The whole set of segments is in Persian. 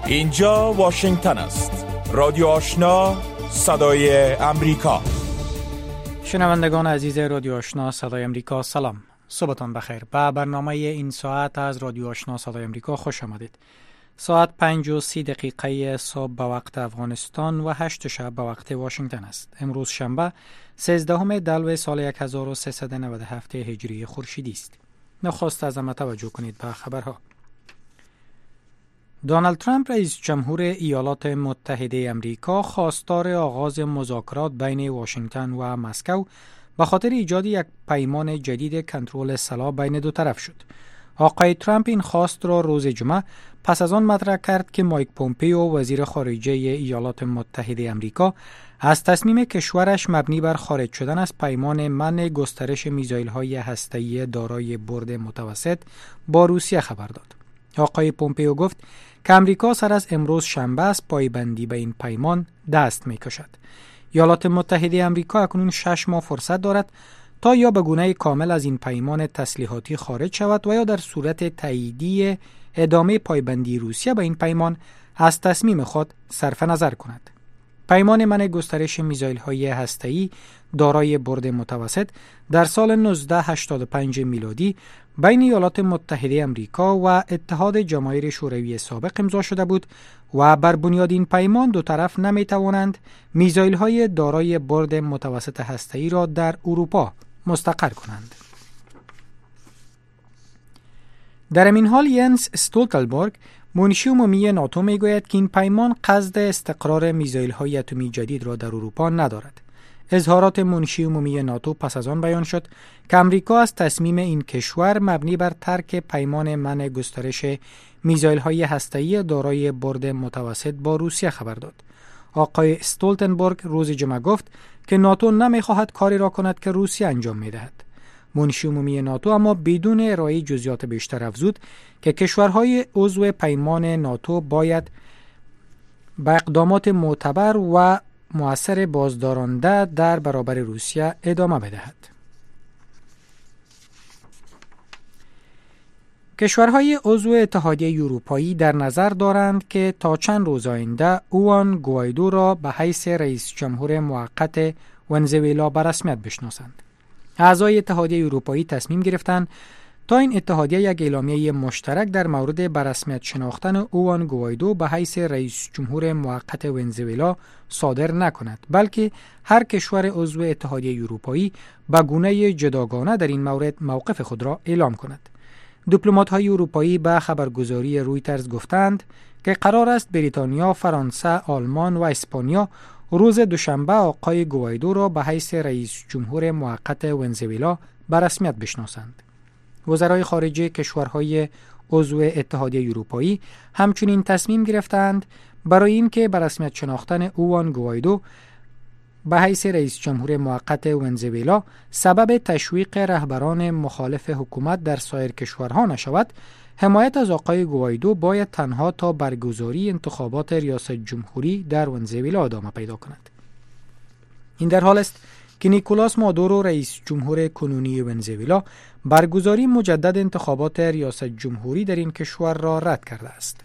اینجا واشنگتن است. رادیو آشنا، صدای امریکا. شنوندگان عزیز رادیو آشنا صدای امریکا، سلام. صبحتان بخیر. به برنامه این ساعت از رادیو آشنا صدای امریکا خوش آمدید. ساعت 5:30 صبح به وقت افغانستان و 8 شب به وقت واشنگتن است. امروز شنبه 13 دلو سال 1397 هجری خورشیدی است. نخست از همه توجه کنید به خبرها. دونالد ترامپ رئیس جمهور ایالات متحده امریکا خواستار آغاز مذاکرات بین واشنگتن و مسکو به خاطر ایجاد یک پیمان جدید کنترل سلاح بین دو طرف شد. آقای ترامپ این خواست را روز جمعه پس از آن مطرح کرد که مایک پومپئو وزیر خارجه ایالات متحده امریکا از تصمیم کشورش مبنی بر خارج شدن از پیمان منع گسترش میزایل‌های هسته‌ای دارای برد متوسط با روسیه خبر داد. آقای پومپئو گفت که امریکا سر از امروز شنبه از پایبندی به این پیمان دست می‌کشد. ایالات متحده امریکا اکنون 6 ماه فرصت دارد تا یا به گونه کامل از این پیمان تسلیحاتی خارج شود و یا در صورت تاییدیه ادامه پایبندی روسیه به این پیمان از تصمیم خود صرف نظر کند. پیمان منع گسترش میزایل‌های هسته‌ای دارای برد متوسط در سال 1985 میلادی بین ایالات متحده امریکا و اتحاد جماهیر شوروی سابق امضا شده بود و بر بنیاد این پیمان دو طرف نمی‌توانند میزایل‌های دارای برد متوسط هسته‌ای را در اروپا مستقر کنند. در این حال ینس استولتنبرگ منشی عمومی ناتو میگوید که این پیمان قصد استقرار میزایل‌های اتمی جدید را در اروپا ندارد. اظهارات منشی عمومی ناتو پس از آن بیان شد که امریکا از تصمیم این کشور مبنی بر ترک پیمان منع گسترش میزایل‌های هسته‌ای دارای برد متوسط با روسیه خبر داد. آقای استولتنبرگ روز جمعه گفت که ناتو نمی‌خواهد کاری را کند که روسیه انجام می‌دهد. منشی عمومی ناتو اما بدون ارائه جزئیات بیشتر افزود که کشورهای عضو پیمان ناتو باید به اقدامات معتبر و مؤثر بازدارنده در برابر روسیه ادامه بدهد. کشورهای عضو اتحادیه اروپایی در نظر دارند که تا چند روز آینده اوان گوایدو را به حیث رئیس جمهور موقت ونزوئلا به رسمیت بشناسند. اعضای اتحادیه اروپایی تصمیم گرفتند تا این اتحادیه یک اعلامیه مشترک در مورد به رسمیت شناختن اوان گوایدو به حیث رئیس جمهور موقت ونزوئلا صادر نکند، بلکه هر کشور عضو اتحادیه اروپایی به گونه جداگانه در این مورد موقف خود را اعلام کند. دیپلمات‌های اروپایی به خبرگزاری رویترز گفتند که قرار است بریتانیا، فرانسه، آلمان و اسپانیا روز دوشنبه آقای گوایدو را به حیث رئیس جمهور موقت ونزوئلا به رسمیت بشناسند. وزرای خارجه کشورهای عضو اتحادیه اروپایی همچنین تصمیم گرفتند برای اینکه به رسمیت شناختن اوان گوایدو به حیث رئیس جمهور موقت ونزوئلا سبب تشویق رهبران مخالف حکومت در سایر کشورها نشود، حمایت از آقای گوایدو باید تنها تا برگزاری انتخابات ریاست جمهوری در ونزوئلا ادامه پیدا کند. این در حال است که نیکولاس مادورو رئیس جمهور کنونی ونزوئلا برگزاری مجدد انتخابات ریاست جمهوری در این کشور را رد کرده است.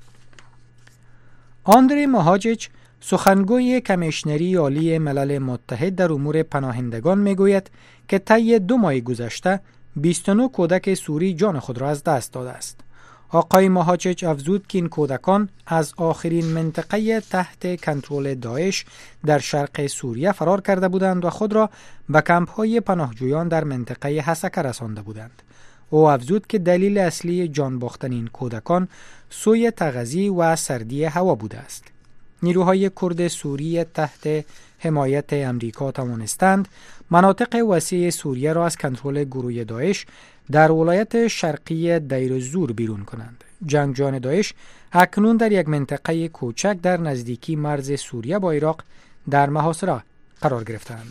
آندری مهاجچ سخنگوی کمیشنری عالی ملل متحد در امور پناهندگان میگوید که طی 2 ماه گذشته 29 کودک سوری جان خود را از دست داده است. آقای مهاجچ افزود که این کودکان از آخرین منطقه تحت کنترل داعش در شرق سوریه فرار کرده بودند و خود را به کمپ‌های پناهجویان در منطقه حسکه رسانده بودند. او افزود که دلیل اصلی جان باختن این کودکان سوی تغذیه و سردی هوا بوده است. نیروهای کرد سوریه تحت حمایت امریکا توانستند مناطق وسیع سوریه را از کنترل گروه داعش در ولایت شرقی دیر الزور بیرون کنند. جنگجویان داعش اکنون در یک منطقه کوچک در نزدیکی مرز سوریه با عراق در محاصره قرار گرفتند.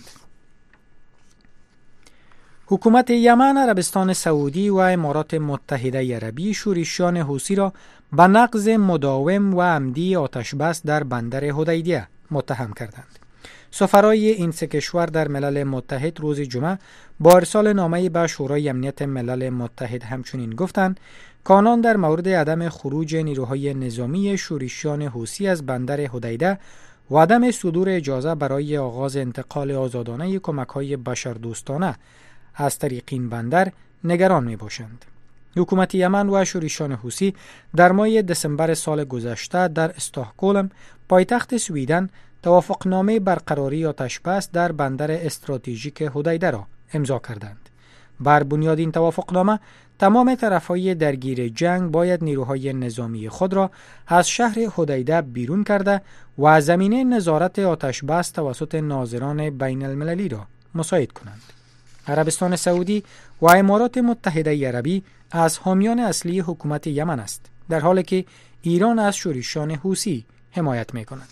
حکومت یمن، عربستان سعودی و امارات متحده عربی شورشیان حوثی را به نقض مداوم و عمدی آتشبس در بندر حدیدیه متهم کردند. سفرای این سه کشور در ملل متحد روز جمعه با ارسال نامه‌ای به شورای امنیت ملل متحد همچنین گفتند که آنان در مورد عدم خروج نیروهای نظامی شورشیان حوثی از بندر حدیده و عدم صدور اجازه برای آغاز انتقال آزادانه کمک‌های بشردوستانه از طریق این بندر نگران می‌باشند. حکومت یمن و شورشیان حوثی در ماه دسامبر سال گذشته در استکهلم پایتخت سوئیدن توافقنامه برقراری آتش‌بس در بندر استراتژیک حدیده را امضا کردند. بر بنیاد این توافقنامه تمام طرف‌های درگیر جنگ باید نیروهای نظامی خود را از شهر حدیده بیرون کرده و زمینه نظارت آتش‌بس توسط ناظران بین المللی را مساعد کنند. عربستان سعودی و امارات متحده عربی از حامیان اصلی حکومت یمن است، در حالی که ایران از شورشیان حوثی حمایت می‌کند.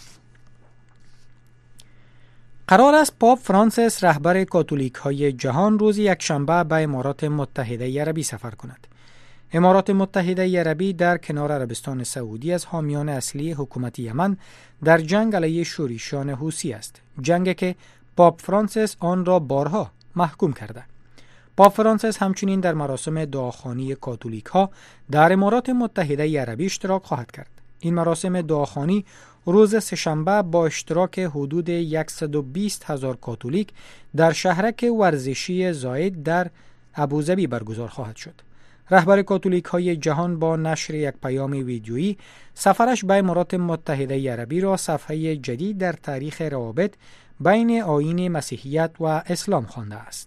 قرار است پاپ فرانسیس رهبر کاتولیک‌های جهان روز یکشنبه به امارات متحده عربی سفر کند. امارات متحده عربی در کنار عربستان سعودی از حامیان اصلی حکومت یمن در جنگ علیه شورشیان حوثی است، جنگی که پاپ فرانسیس آن را بارها محکوم کرده. پاپ فرانسیس همچنین در مراسم دعاخوانی کاتولیک‌ها در امارات متحده عربی اشتراک خواهد کرد. این مراسم دعاخوانی روز سه‌شنبه با اشتراک حدود 120,000 کاتولیک در شهرک ورزشی زاید در ابوظبی برگزار خواهد شد. رهبر کاتولیک‌های جهان با نشر یک پیام ویدیویی سفرش به امارات متحده عربی را صفحه جدید در تاریخ روابط بین آیین مسیحیت و اسلام خوانده است.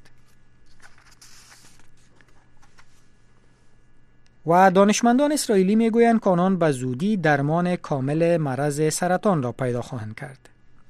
و دانشمندان اسرائیلی میگویند که آنان به زودی درمان کامل مرض سرطان را پیدا خواهند کرد.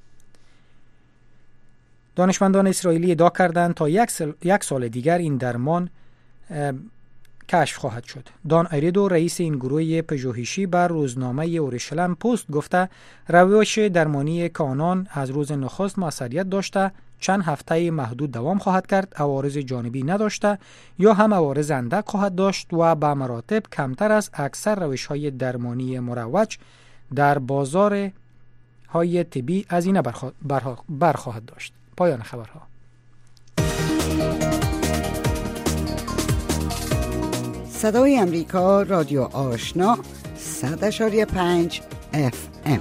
دانشمندان اسرائیلی ادعا کردند تا یک سال دیگر این درمان کشف خواهد شد. دان ایریدو رئیس این گروه پژوهشی بر روزنامه اورشلیم پست گفته روش درمانی که آنان از روز نخست موثریت داشته چند هفته محدود دوام خواهد کرد، عوارض جانبی نداشته یا هم عوارض اندک خواهد داشت و به مراتب کمتر از اکثر روش‌های درمانی مروج در بازار های طبی هزینه برخواهد داشت. پایان خبرها. صدای امریکا، رادیو آشنا، 100.5 FM.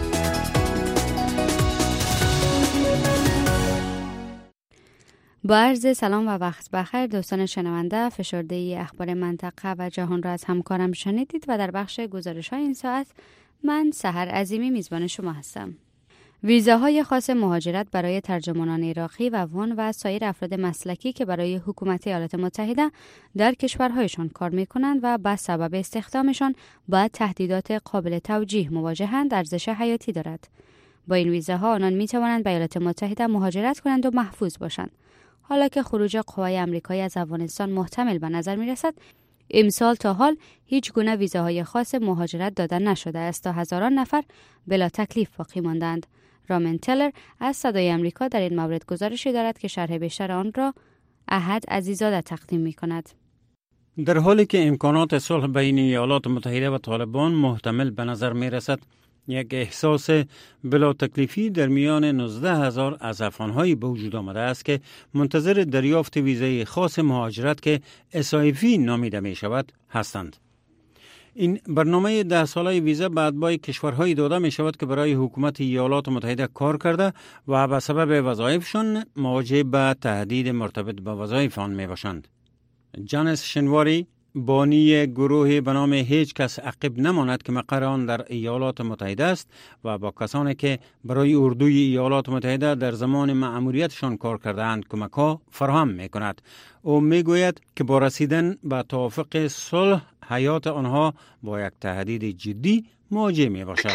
با عرض سلام و وقت بخیر دوستان شنونده، فشرده اخبار منطقه و جهان را از همکارم شنیدید و در بخش گزارش‌های این ساعت من سحر عظیمی میزبان شما هستم. ویزاهای خاص مهاجرت برای ترجمانان عراقی و افغان و سایر افراد مسلکی که برای حکومت ایالات متحده در کشورهایشان کار می‌کنند و به سبب استخدامشان با تهدیدات قابل توجیه مواجهند ارزش حیاتی دارد. با این ویزاها آنان می‌توانند به ایالات متحده مهاجرت کنند و محفوظ باشند. حالا که خروج قوای آمریکایی از افغانستان محتمل به نظر می‌رسد، امسال تا حال هیچ گونه ویزاهای خاص مهاجرت داده نشده است تا هزاران نفر بلا تکلیف باقی ماندند. رامن تلر از صدای آمریکا در این مورد گزارشی دارد که شرح بیشتر آن را احد عزیزاده تقدیم می‌کند. در حالی که امکانات صلح بین ایالات متحده و طالبان محتمل به نظر می‌رسد، یک احساس بلا تکلیفی در میان 19,000 از افغان‌هایی به وجود آمده است که منتظر دریافت ویزای خاص مهاجرت که SIV نامیده می شود هستند. این برنامه 10 ساله ویزا به اتباع کشورهایی داده می شود که برای حکومت ایالات متحده کار کرده و به سبب وظایفشان مواجه به تهدید مرتبط به وظایف آن می باشند. جانس شنواری، بانی گروه به نام هیچ کس عقب نماند که مقر آن در ایالات متحده است و با کسانی که برای اردوی ایالات متحده در زمان مأموریتشان کار کرده‌اند کمک‌ها فراهم می‌کند. او می‌گوید که با رسیدن به توافق صلح حیات آنها با یک تهدید جدی مواجه می‌باشد.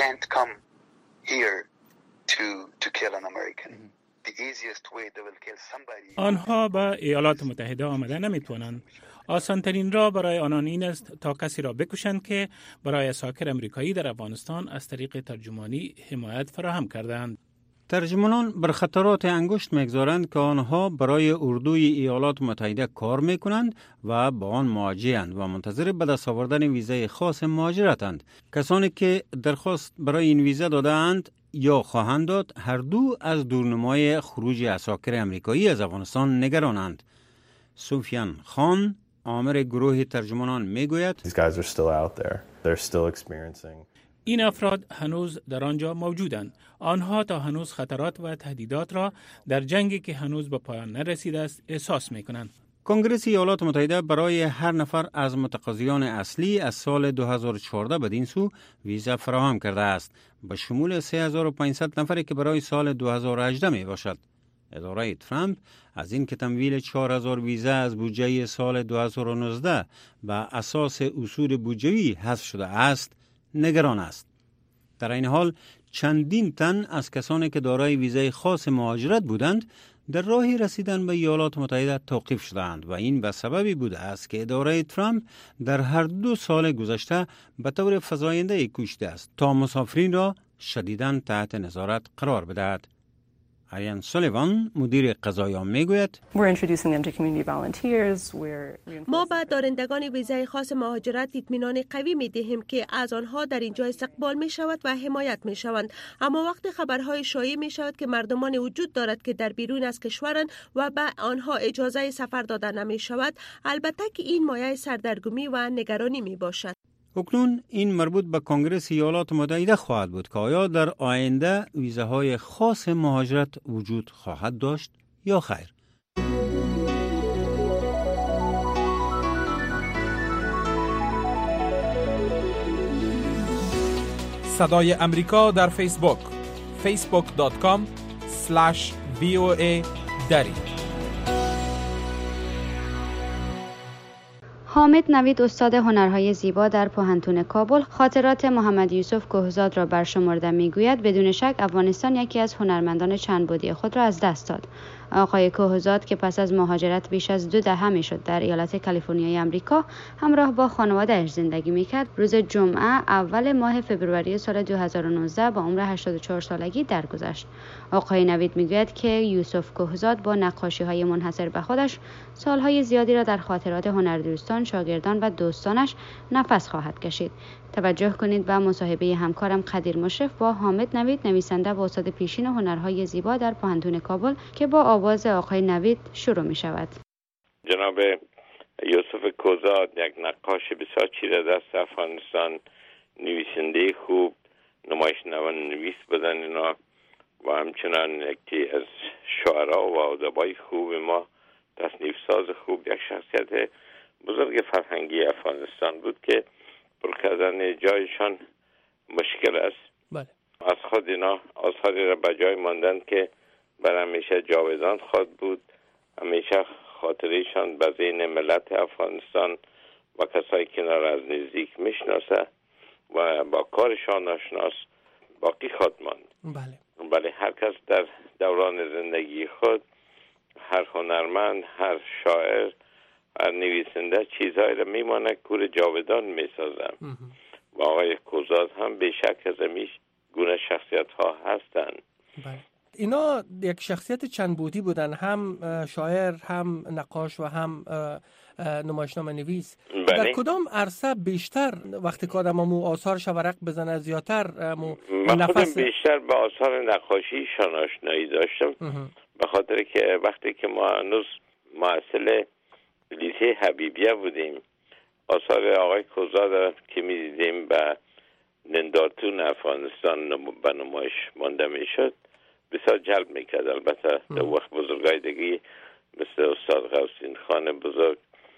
آنها به ایالات متحده آمده نمی‌توانند. آسان‌ترین راه برای آنان این است تا کسی را بکشند که برای ساکر امریکایی در افغانستان از طریق ترجمانی حمایت فراهم کردند. ترجمانان بر خطرات انگشت می‌گذارند که آنها برای اردوی ایالات متحده کار می‌کنند و با آن مواجه‌اند و منتظر به دست آوردن ویزای خاص مهاجرتند. کسانی که درخواست برای این ویزا داده‌اند یا خواهند داد، هر دو از دورنمای خروج عساکر امریکایی از افغانستان نگرانند. سفیان خان، آمر گروه ترجمانان میگوید These guys are still out there. They're still experiencing. این افراد هنوز در آنجا موجودند. آنها تا هنوز خطرات و تهدیدات را در جنگی که هنوز به پایان نرسیده است احساس می‌کنند. کنگره ایالات متحده برای هر نفر از متقاضیان اصلی از سال 2014 بدین سو ویزا فراهم کرده است، به شمول 3500 نفری که برای سال 2018 می باشد. اداره ترامپ از این که تمویل 4000 ویزا از بودجه سال 2019 به اساس اصول بودجه‌ای حذف شده است، نگران است. در این حال چندین تن از کسانی که دارای ویزای خاص مهاجرت بودند در راه رسیدن به ایالات متحده توقیف شدند و این به سببی بوده است که اداره ترامپ در هر 2 سال گذشته به طور فزاینده کوشیده است تا مسافرین را شدیداً تحت نظارت قرار بدهد. آریان سولیوان مدیر قضایی میگوید ما به دارندگان ویزای خاص مهاجرت اطمینان قوی می دهیم که از آنها در اینجا استقبال می شود و حمایت می شوند، اما وقتی خبرهای شایع می شود که مردمان وجود دارد که در بیرون از کشورند و به آنها اجازه سفر داده نمی شود، البته که این مایه سردرگمی و نگرانی می باشد. اکنون این مربوط به کنگره ایالات متحده خواهد بود که آیا در آینده ویزاهای خاص مهاجرت وجود خواهد داشت یا خیر. صدای امریکا در فیسبوک facebook.com/VOA دری. حامد نوید استاد هنرهای زیبا در پوهنتون کابل خاطرات محمد یوسف کهزاد را برشمرده میگوید بدون شک افغانستان یکی از هنرمندان چند بعدی خود را از دست داد. آقای کهزاد که پس از مهاجرت بیش از 2 دهه میشد در ایالت کالیفرنیای آمریکا همراه با خانواده‌اش زندگی میکرد، روز جمعه اول ماه فوریه سال 2019 با عمر 84 سالگی درگذشت. آقای نوید میگوید که یوسف کهزاد با نقاشی‌های منحصر به خودش سالهای زیادی را در خاطرات هنردوستان، شاگردان و دوستانش نفس خواهد کشید. توجه کنید به مصاحبه همکارم قدیر مشرف با حامد نوید، نویسنده و استاد پیشین هنرهای زیبا در پوهنتون کابل که با آواز آقای نوید شروع می شود. جناب یوسف کهزاد یک نقاش بسیار چیره دست افغانستان، نویسنده خوب، نویس بودن اینا و همچنان یکی از شاعرها و ادبای خوب ما، تصنیف ساز خوب، یک شخصیت بزرگ فرهنگی افغانستان بود که پر کردن جایشان مشکل است. بله. از خود اینا آثاری را به جای ماندن که بر همیشه جاودان خواهد بود. همیشه خاطرشان به ذهن ملت افغانستان و کسایی که اینا را از نزدیک میشناسه و با کارشان آشناس باقی خواهد ماند. بله، هر کس در دوران زندگی خود، هر هنرمند، هر شاعر، هر نویسنده چیزهایی را میمانه که جاودان میسازم و آقای کهزاد هم به شک از همیش گونه شخصیت ها هستند. بله. اینا یک شخصیت چند بعدی بودن، هم شاعر، هم نقاش و هم نمایشنامه نویس. بله. در کدام عرصه بیشتر وقتی که آدم آثارش ورق بزنه زیادتر من خودم بیشتر به آثار نقاشیشان آشنایی داشتم به خاطر که وقتی که ما هنوز محصل لیسه حبیبیه بودیم، آثار آقای کهزاد که می‌دیدیم به نندارتون افغانستان به نمایش مانده میشد بسیار جلب میکرد. البته در وقت بزرگای دیگه مثل استاد غوث‌الدین خان بزرگ،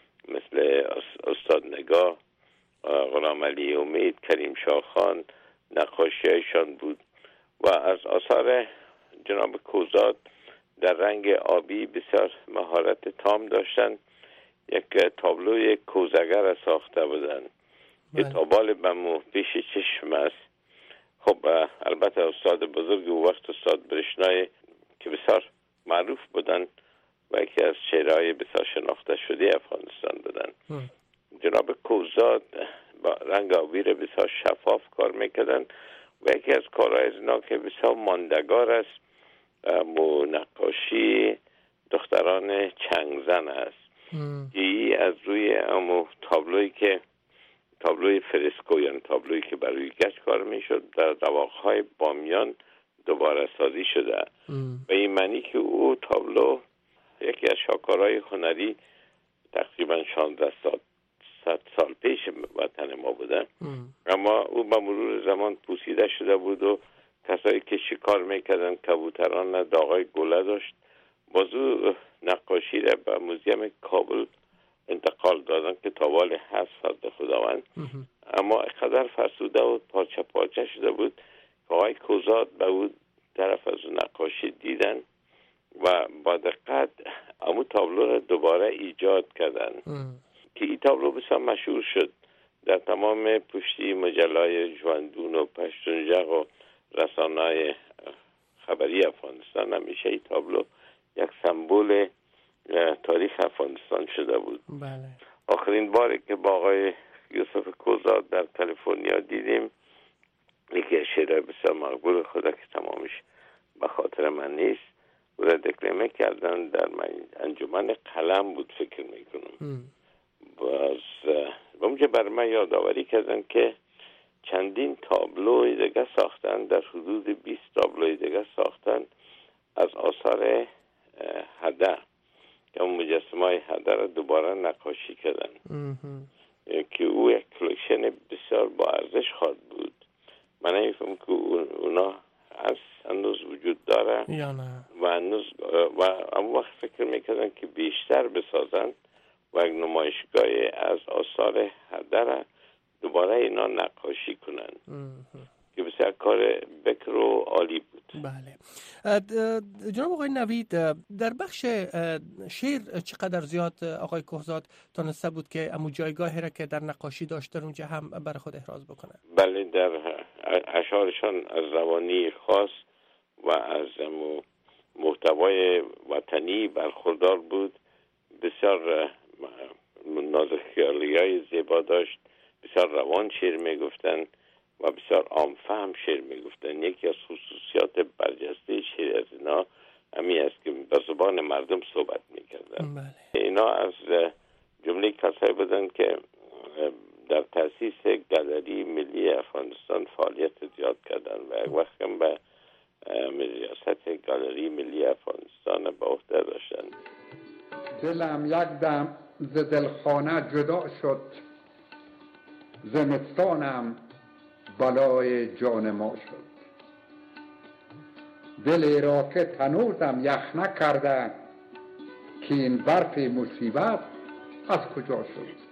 مثل استاد نگاه، غلام علی امید، کریم شاه خان نقاشی‌هایشان بود و از آثار جناب کهزاد در رنگ آبی بسیار مهارت تام داشتن. یک تابلوی کوزگر ساخته بودن که تابال بمو پیش چشم است. خب البته استاد بزرگ و وقت استاد برشنای که بسیار معروف بودن و یکی از شاعرای بسیار شناخته شده افغانستان بودن. جناب کهزاد با رنگ آبی را بسیار شفاف کار میکردن و یکی از کارهای از اینا که بسیار ماندگار است نقاشی دختران چنگزن است. ای از روی امو تابلوی فرسکو، یعنی تابلویی که برای گچ کار میشد، در دواقهای بامیان دوباره سازی شده و این معنی که او تابلو یکی از شاکارهای هنری تقریبا 16 سال پیش وطن ما بودن، اما او با مرور زمان پوسیده شده بود و کسایی که شکار میکردن کبوتران داغای گله داشت. بازو نقاشی را به موزیم کابل انتقال دادن که تاوال 7 فرد خداوند، اما اقدر فرسوده و پارچه پارچه شده بود که آقای کوزاد به او طرف از نقاشی دیدن و با دقت امو تابلو را دوباره ایجاد کردن که این تابلو بسیار مشهور شد در تمام پشتی مجلای جواندون و پشتونجق و رسانه‌های خبری افغانستان. همیشه این تابلو یک سمبل تاریخ افغانستان شده بود. بله. آخرین باری که با آقای یوسف کوزاد در کالیفرنیا دیدیم، یکی از شعرهای بسیار مقبول خدا که تمامش به خاطر من نیست، او را دکلمه کردن در انجمن قلم بود فکر میکنم. باز اونجا بر من یادآوری کردن که چندین تابلوی دیگه ساختن، در حدود 20 تابلوی دیگه ساختن از آثار هده که اون مجسمه های هده را دوباره نقاشی کردن که او یک کلکشن بسیار با ارزش خواهد بود. من نمیفهم که اونا هنوز وجود داره یا نه، و هنوز و اما وقت فکر میکردن که بیشتر بسازن و یک نمایشگاه از آثار هده را دوباره اینا نقاشی کنن که بسیار کار بکر و عالی بود. بله. جناب آقای نوید، در بخش شعر چقدر زیاد آقای کوزاد تانسته بود که امو جایگاهی را که در نقاشی داشت در اونجا هم برای خود احراز بکنه؟ بله، در اشعارشان از روانی خاص و از محتوای وطنی برخوردار بود. بسیار نازخیالی‌های زیبا داشت، بسیار روان شعر میگفتن و بسیار عام‌فهم شعر میگفتن. یکی از خصوصیات برجسته شعر از اینا همین است که به زبان مردم صحبت میکردن. اینا از جمله کسایی بودن که در تأسیس گالری ملی افغانستان فعالیت زیاد کردن و یک وقت هم به ریاست گالری ملی افغانستان به عهده داشتن. دلم یک دم ز دلخانه جدا شد، زمستانم بلای جان ما شد. دلی را که تنوزم یخ نکرده، که این برف مصیبت از کجا شد.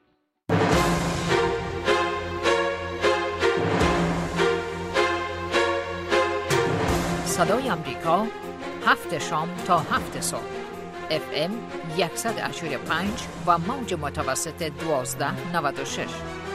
صدای امریکا، 7 شام تا 7 صبح، FM 100.5 و موج متوسط 1296.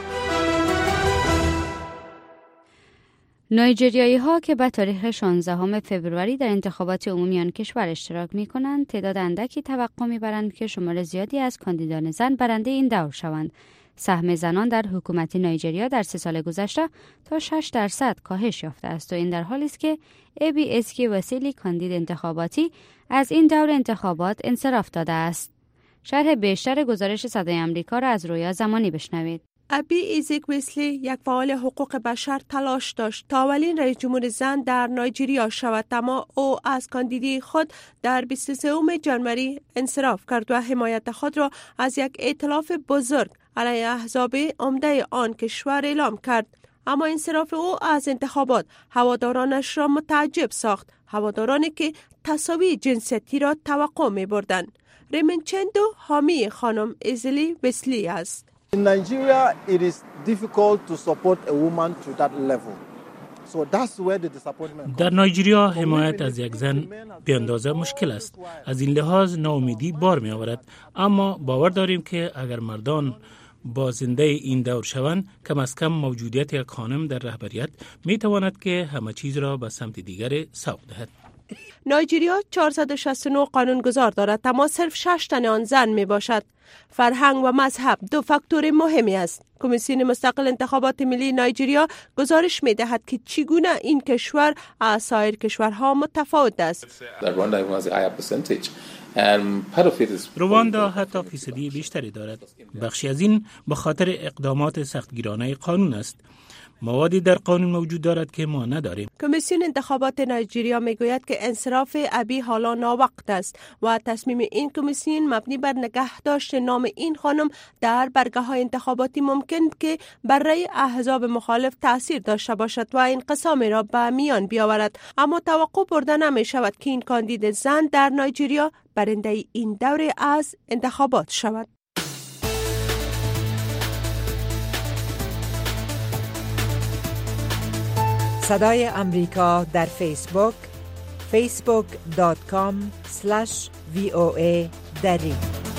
نایجریایی ها که به تاریخ 16 فوریه در انتخابات عمومی آن کشور اشتراک می کنند، تعداد اندکی توقع می برند که شمار زیادی از کاندیدان زن برنده این دور شوند. سهم زنان در حکومت نایجریا در 3 سال گذشته تا 6% کاهش یافته است و این در حالی است که ابی اسکی وسیلی کاندید انتخاباتی از این دور انتخابات انصراف داده است. شرح بیشتر گزارش صدای امریکا را از رویا زمانی بشنوید. ابی ایزیک ویسلی، یک فعال حقوق بشر، تلاش داشت تا اولین رئیس جمهور زن در نایجریا شود، اما او از کاندیدی خود در 23 ژانویه انصراف کرد و حمایت خود را از یک ائتلاف بزرگ علیه احزاب عمده آن کشور اعلام کرد. اما انصراف او از انتخابات هوادارانش را متعجب ساخت، هوادارانی که تساوی جنسیتی را توقع می بردند. ریمنچندو حامی خانم ایزلی ویسلی است. In Nigeria, it is difficult to support a woman to that level. So that's where the disappointment. در نایجریا حمایت از یک زن به اندازه مشکل است. از این لحاظ ناامیدی بار می آورد. اما باور داریم که اگر مردان بازنده این دور شوند، کم از کم موجودیت یک خانم در رهبریت می تواند که همه چیز را به سمت دیگر سوق دهد. نایجریا 469 قانونگذار دارد، اما صرف 6 تن آن زن می باشد. فرهنگ و مذهب 2 فاکتور مهمی است. کمیسیون مستقل انتخابات ملی نایجریا گزارش می دهد که چگونه این کشور از سایر کشورها متفاوت است. رواندا حتی فیصدی بیشتری دارد. بخشی از این به خاطر اقدامات سختگیرانه قانون است. موادی در قانون موجود دارد که ما نداریم. کمیسیون انتخابات نایجریا میگوید که انصراف ابی حالا ناوقت است و تصمیم این کمیسیون مبنی بر نگهداشت نام این خانم در برگه‌های انتخاباتی ممکن که بر رأی احزاب مخالف تأثیر داشته باشد و انقسام را به میان بیاورد. اما توقع برده نمی شود که این کاندید زن در نایجریا برنده این دوره از انتخابات شود. صدای امریکا در فیسبوک facebook.com/VOA دری.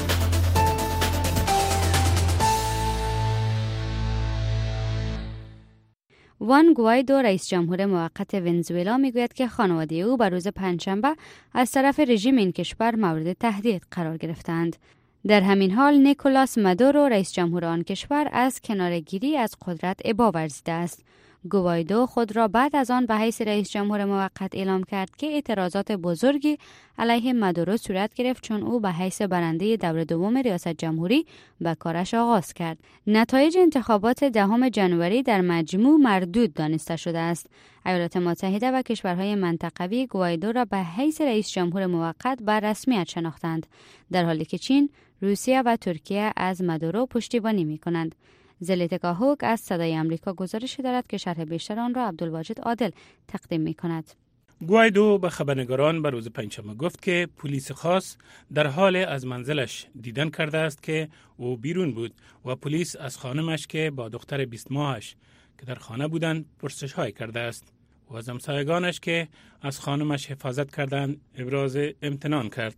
وان گوایدو رئیس جمهور موقت ونزوئلا میگوید که خانواده او بر روز پنجشنبه از طرف رژیم این کشور مورد تهدید قرار گرفتند. در همین حال نیکولاس مادورو رئیس جمهور آن کشور از کناره‌گیری از قدرت ابا ورزیده است. گوایدو خود را بعد از آن به حیث رئیس جمهور موقت اعلام کرد که اعتراضات بزرگی علیه مادورو صورت گرفت چون او به حیث برنده دور دوم ریاست جمهوری به کارش آغاز کرد. نتایج انتخابات 10 ژانویه در مجموع مردود دانسته شده است. ایالات متحده و کشورهای منطقوی گوایدو را به حیث رئیس جمهور موقت به رسمیت شناختند، در حالی که چین، روسیه و ترکیه از مادورو پشتیبانی می‌کنند. زلیتکا هوک از صدای امریکا گزارشی دارد که شرح بیشتر آن را عبدالواجد عادل تقدیم می‌کند. گوایدو به خبرنگاران به روز پنجشنبه گفت که پلیس خاص در حال از منزلش دیدن کرده است که او بیرون بود و پلیس از خانمش که با دختر 20 ماهش که در خانه بودند پرسش‌های کرده است و از همسایگانش که از خانمش حفاظت کردند ابراز امتنان کرد.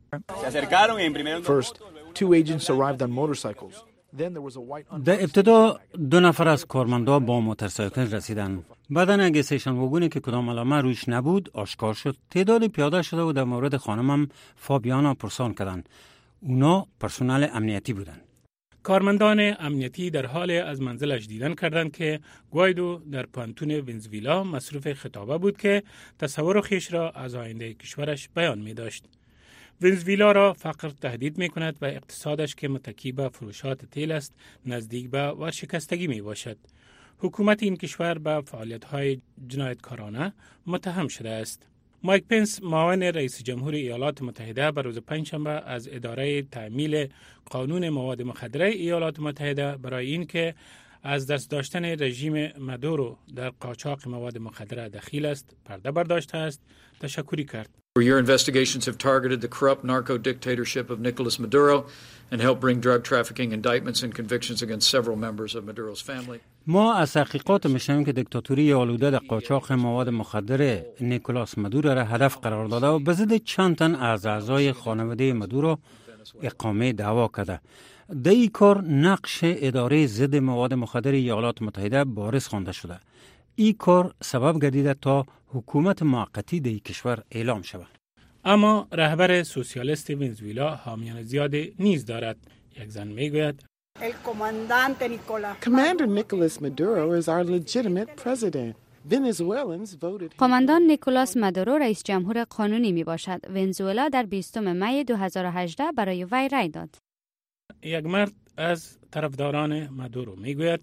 First, 2 agents arrived on motorcycles. در ابتدا 2 نفر از کارمندا با موتورسایکل رسیدند. بعدن اگه سیشن وگونی که کدام علامه روش نبود آشکار شد. تعداد پیاده شده و در مورد خانمم فابیانا پرسان کردند. اونا پرسنل امنیتی بودند. کارمندان امنیتی در حال از منزلش دیدن کردند که گوایدو در پانتون ونزوئلا مصروف خطابه بود که تصور خویش را از آینده کشورش بیان می داشت. ونزوئلا را فقر تهدید می کند و اقتصادش که متکی به فروشات تیل است نزدیک به ورشکستگی می باشد. حکومت این کشور به فعالیت‌های جنایتکارانه متهم شده است. مایک پنس معاون رئیس جمهور ایالات متحده بر روز پنجشنبه از اداره تعمیل قانون مواد مخدره ایالات متحده برای اینکه از دست داشتن رژیم مادورو در قاچاق مواد مخدره دخیل است پرده برداشته است تشکری کرد. Your investigations have targeted the corrupt narco dictatorship of Nicolas Maduro and helped bring drug trafficking indictments and convictions against several members of Maduro's family. ما از تحقیقات می‌شنویم که دیکتاتوری آلوده در قاچاق مواد مخدر نیکولاس مادورو را هدف قرار داده و به ضد چند تن از اعضای خانواده مادورو اقامه دعوا کرده. در این کار نقش اداره ضد مواد مخدر ایالات متحده بارز خوانده شده. این کار سبب گردیده تا حکومت موقتی در کشور اعلام شود. اما رهبر سوسیالیست ونزوئلا حامیان زیادی نیز دارد. یک زن میگوید Commander Nicolas Maduro is our legitimate president. Venezuelans voted. قماندان نیکولاس مادورو رئیس جمهور قانونی می باشد. ونزوئلا در 20 می 2018 برای وی رای داد. یک مرد از طرفداران مادورو میگوید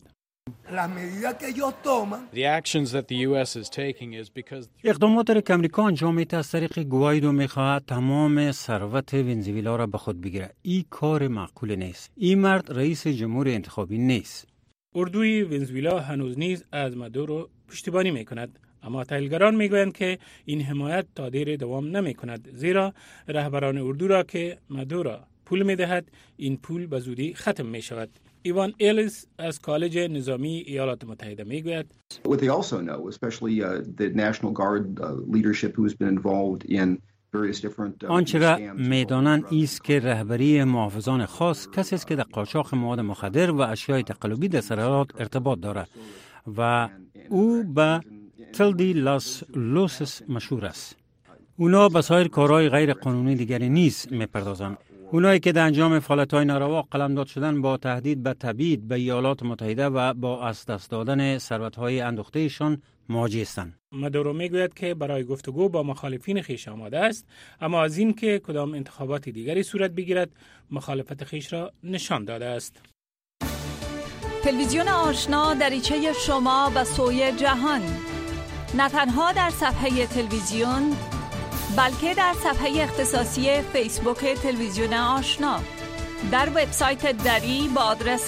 اقدامات را که امریکا انجام میده از طریق گوایدو میخواهد تمام ثروت ونزوئلا را به خود بگیره. این کار معقول نیست. این مرد رئیس جمهور انتخابی نیست. اردوی ونزوئلا هنوز نیز از مادورو پشتیبانی میکند، اما تحلیلگران میگویند که این حمایت تا دیر دوام نمیکند، زیرا رهبران اردو را که مادورو پول میدهد این پول به زودی ختم میشود. ایوان ایلیس از کالج نظامی ایالات متحده میگوید What they also know, especially the National Guard leadership who has been involved in various different آنچه را میدانند ایست که رهبری محافظان خاص کسی است که در قاچاق مواد مخدر و اشیاء تقلبی در سرحدات ارتباط دارد و او به تلدی لاس لوسس مشهور است. اونا به سایر کارهای غیر قانونی دیگری نیز میپردازند. اونایی که در انجام فعالیت‌های ناروا قلمداد شدن با تهدید به تبعید به ایالات متحده و با از دست دادن ثروت‌های اندوخته‌شان مواجه هستند. مادورو میگوید که برای گفتگو با مخالفین خویش آماده است، اما از این که کدام انتخابات دیگری صورت بگیرد مخالفت خویش را نشان داده است. تلویزیون آشنا دریچه شما به سوی جهان، نه تنها در صفحه تلویزیون بلکه در صفحه اختصاصی فیسبوک تلویزیون آشنا، در وبسایت دری با آدرس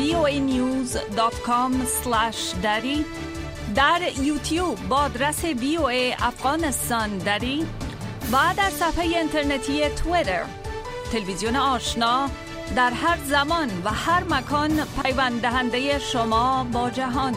voanews.com/dari، در یوتیوب با آدرس VOA افغانستان دری و در صفحه اینترنتی توییتر. تلویزیون آشنا در هر زمان و هر مکان پیوند دهنده شما با جهان.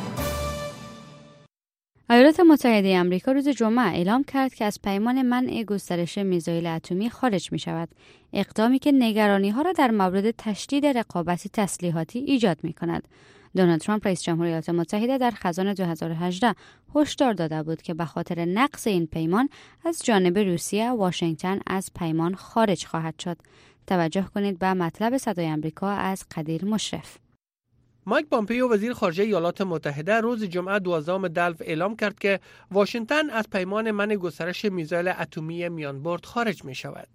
ایالات متحده آمریکا روز جمعه اعلام کرد که از پیمان منع گسترش میزایل اتمی خارج می شود، اقدامی که نگرانی ها را در مورد تشدید رقابت تسلیحاتی ایجاد می کند. دونالد ترامپ رئیس جمهور ایالات متحده در خزان 2018 هشدار داده بود که به خاطر نقض این پیمان از جانب روسیه واشنگتن از پیمان خارج خواهد شد. توجه کنید به مطلب صدای آمریکا از قدیر مشرف. مایک پامپیو وزیر خارجه ایالات متحده روز جمعه 12 دلو اعلام کرد که واشنگتن از پیمان منع گسترش میزایل اتمی میانبرد خارج می شود.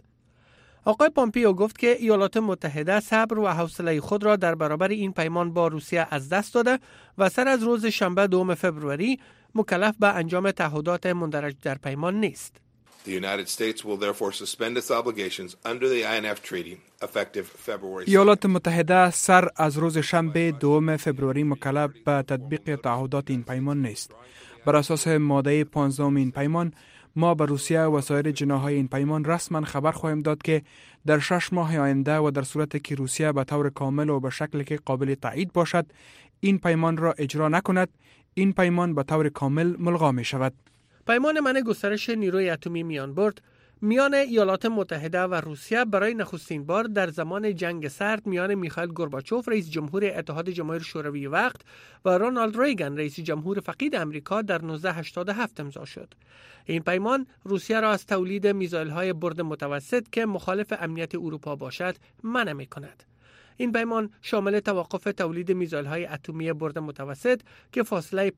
آقای پامپیو گفت که ایالات متحده صبر و حوصله خود را در برابر این پیمان با روسیه از دست داده و سر از روز شنبه 2 فوریه مکلف به انجام تعهدات مندرج در پیمان نیست. The United States will therefore suspend its obligations under the INF Treaty effective February. ایالات متحده سر از روز شنبه 2 فوریه مکلف به تطبیق تعهدات این پیمان نیست. بر اساس ماده 15 این پیمان، ما به روسیه و سایر جناح‌های این پیمان رسما خبر خواهیم داد که در 6 ماه آینده و در صورتی که روسیه به طور کامل و به شکلی که قابل تایید باشد این پیمان را اجرا نکند، این پیمان به طور کامل ملغا می شود. پیمان منع گسترش نیروی اتمی میانبرد میان ایالات متحده و روسیه برای نخستین بار در زمان جنگ سرد میان میخائیل گورباچوف رئیس جمهور اتحاد جماهیر شوروی وقت و رونالد ریگان رئیس جمهور فقید آمریکا در 1987 امضا شد. این پیمان روسیه را از تولید میزایل‌های برد متوسط که مخالف امنیت اروپا باشد منع می‌کند. این پیمان شامل توقف تولید میزایل‌های اتمی برد متوسط که فاصله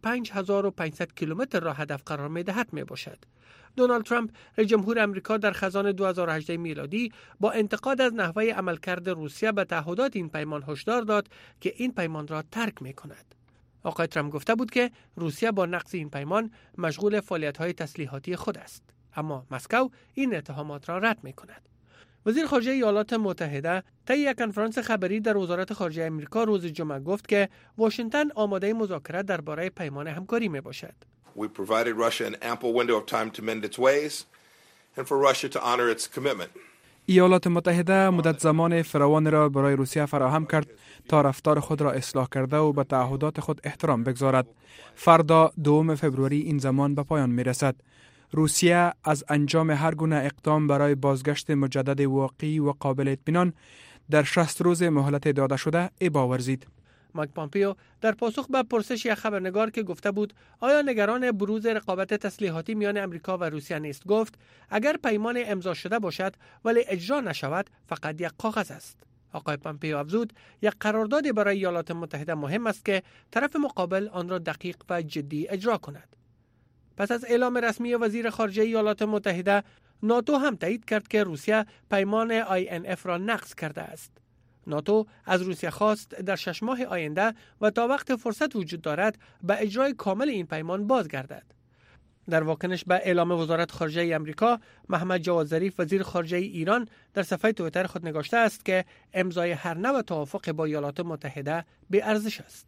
5500 کیلومتر را هدف قرار می‌دهد میباشد. دونالد ترامپ رئیس جمهور آمریکا در خزان 2018 میلادی با انتقاد از نحوه عملکرد روسیه به تعهدات این پیمان هشدار داد که این پیمان را ترک می‌کند. آقای ترامپ گفته بود که روسیه با نقض این پیمان مشغول فعالیت‌های تسلیحاتی خود است، اما مسکو این اتهامات را رد می‌کند. وزیر خارجه ایالات متحده طی یک کنفرانس خبری در وزارت خارجه آمریکا روز جمعه گفت که واشنگتن آماده مذاکره درباره پیمان همکاری میباشد. We provided Russia an ample window of time to mend its ways and for Russia to honor its commitment. ایالات متحده مدت زمان فراوان را برای روسیه فراهم کرد تا رفتار خود را اصلاح کرده و به تعهدات خود احترام بگذارد. فردا 2 فوریه این زمان به پایان میرسد. روسیه از انجام هر گونه اقدام برای بازگشت مجدد واقعی و قابل اطمینان در 60 روز مهلت داده شده ابا ورزید. مایک پامپیو در پاسخ به پرسش یک خبرنگار که گفته بود آیا نگران بروز رقابت تسلیحاتی میان امریکا و روسیه نیست، گفت اگر پیمان امضا شده باشد ولی اجرا نشود فقط یک کاغذ است. آقای پامپیو افزود یک قرارداد برای ایالات متحده مهم است که طرف مقابل آن را دقیق و جدی اجرا کند. پس از اعلام رسمی وزیر خارجه ایالات متحده، ناتو هم تایید کرد که روسیه پیمان INF را نقض کرده است. ناتو از روسیه خواست در 6 ماه آینده و تا وقت فرصت وجود دارد به اجرای کامل این پیمان بازگردد. در واکنش به اعلام وزارت خارجه آمریکا، محمد جواد ظریف وزیر خارجه ایران در صفحه توییتر خود نگاشته است که امضای هر نوع توافق با ایالات متحده بی ارزش است.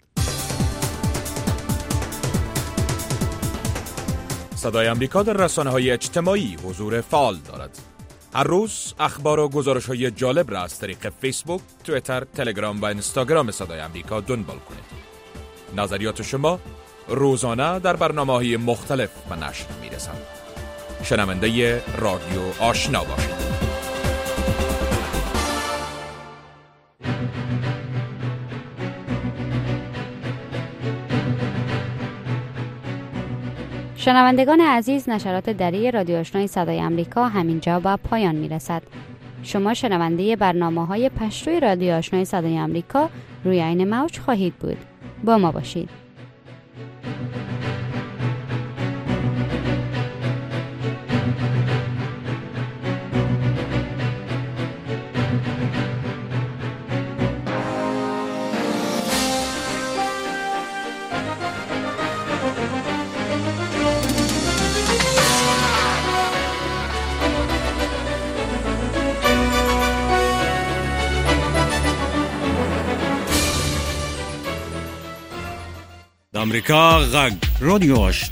صدای آمریکا در رسانه‌های اجتماعی حضور فعال دارد. هر روز اخبار و گزارش‌های جالب را از طریق فیسبوک، توییتر، تلگرام و اینستاگرام صدای آمریکا دنبال کنید. نظریات شما روزانه در برنامه‌های مختلف به نشر می‌رسند. شنونده رادیو آشنا باشید. شنوندگان عزیز، نشرات دری رادیو آشنای صدای آمریکا همینجا به پایان میرسد. شما شنونده برنامه‌های پشتوی رادیو آشنای صدای آمریکا روی عین موج خواهید بود. با ما باشید. آمریکا غږ رادیو آشنا